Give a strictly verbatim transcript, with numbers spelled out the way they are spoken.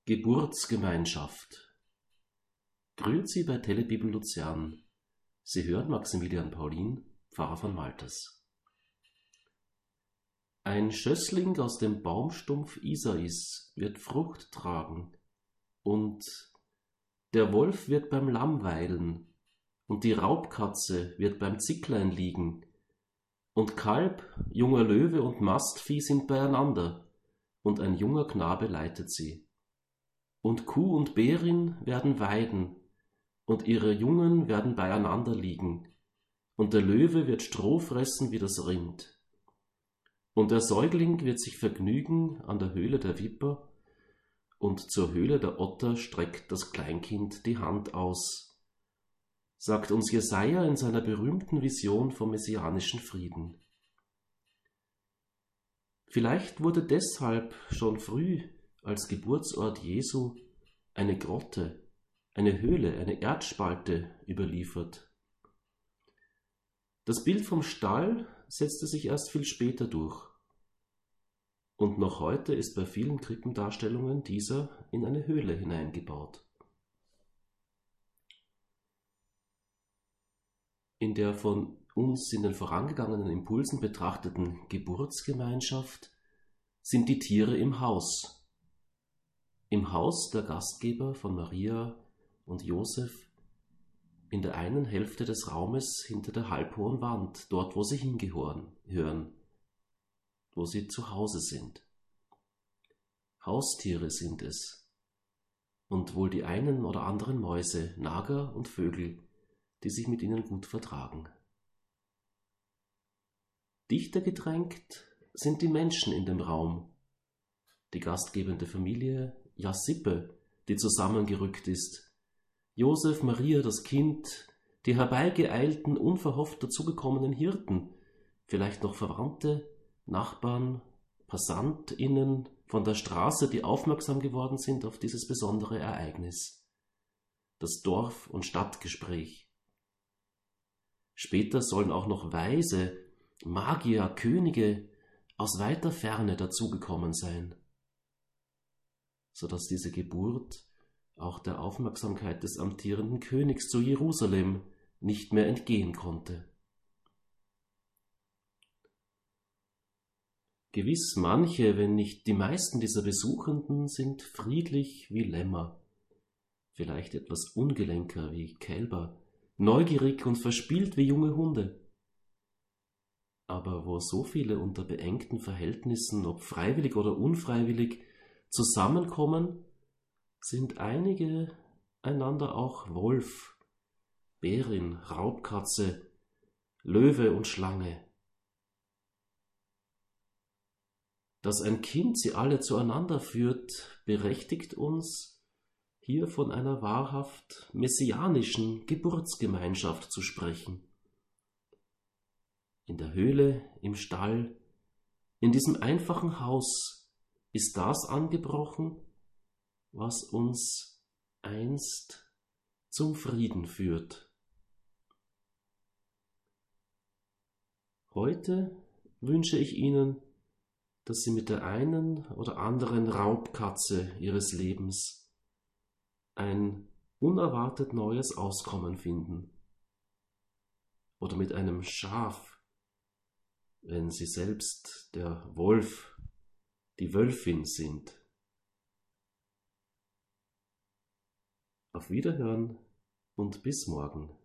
Geburtsgemeinschaft. Grüezi bei Telebibel Luzern. Sie hören Maximilian Paulin, Pfarrer von Malters. Ein Schössling aus dem Baumstumpf Isais wird Frucht tragen, und der Wolf wird beim Lamm weilen, und die Raubkatze wird beim Zicklein liegen, und Kalb, junger Löwe und Mastvieh sind beieinander, und ein junger Knabe leitet sie. Und Kuh und Bärin werden weiden, und ihre Jungen werden beieinander liegen, und der Löwe wird Stroh fressen wie das Rind. Und der Säugling wird sich vergnügen an der Höhle der Viper, und zur Höhle der Otter streckt das Kleinkind die Hand aus, sagt uns Jesaja in seiner berühmten Vision vom messianischen Frieden. Vielleicht wurde deshalb schon früh als Geburtsort Jesu eine Grotte, eine Höhle, eine Erdspalte überliefert. Das Bild vom Stall setzte sich erst viel später durch. Und noch heute ist bei vielen Krippendarstellungen dieser in eine Höhle hineingebaut. In der von uns in den vorangegangenen Impulsen betrachteten Geburtsgemeinschaft sind die Tiere im Haus. Im Haus der Gastgeber von Maria und Josef, in der einen Hälfte des Raumes hinter der halbhohen Wand, dort wo sie hingehören, hören, wo sie zu Hause sind. Haustiere sind es, und wohl die einen oder anderen Mäuse, Nager und Vögel, die sich mit ihnen gut vertragen. Dichter gedrängt sind die Menschen in dem Raum, die gastgebende Familie, ja Sippe, die zusammengerückt ist, Josef, Maria, das Kind, die herbeigeeilten, unverhofft dazugekommenen Hirten, vielleicht noch Verwandte, Nachbarn, PassantInnen von der Straße, die aufmerksam geworden sind auf dieses besondere Ereignis. Das Dorf- und Stadtgespräch. Später sollen auch noch Weise, Magier, Könige aus weiter Ferne dazugekommen sein, sodass diese Geburt auch der Aufmerksamkeit des amtierenden Königs zu Jerusalem nicht mehr entgehen konnte. Gewiss manche, wenn nicht die meisten dieser Besuchenden, sind friedlich wie Lämmer, vielleicht etwas ungelenker wie Kälber, neugierig und verspielt wie junge Hunde. Aber wo so viele unter beengten Verhältnissen, ob freiwillig oder unfreiwillig, zusammenkommen, sind einige einander auch Wolf, Bärin, Raubkatze, Löwe und Schlange. Dass ein Kind sie alle zueinander führt, berechtigt uns, hier von einer wahrhaft messianischen Geburtsgemeinschaft zu sprechen. In der Höhle, im Stall, in diesem einfachen Haus ist das angebrochen, was uns einst zum Frieden führt. Heute wünsche ich Ihnen, dass Sie mit der einen oder anderen Raubkatze Ihres Lebens ein unerwartet neues Auskommen finden. Oder mit einem Schaf, wenn Sie selbst der Wolf, die Wölfin sind. Auf Wiederhören und bis morgen.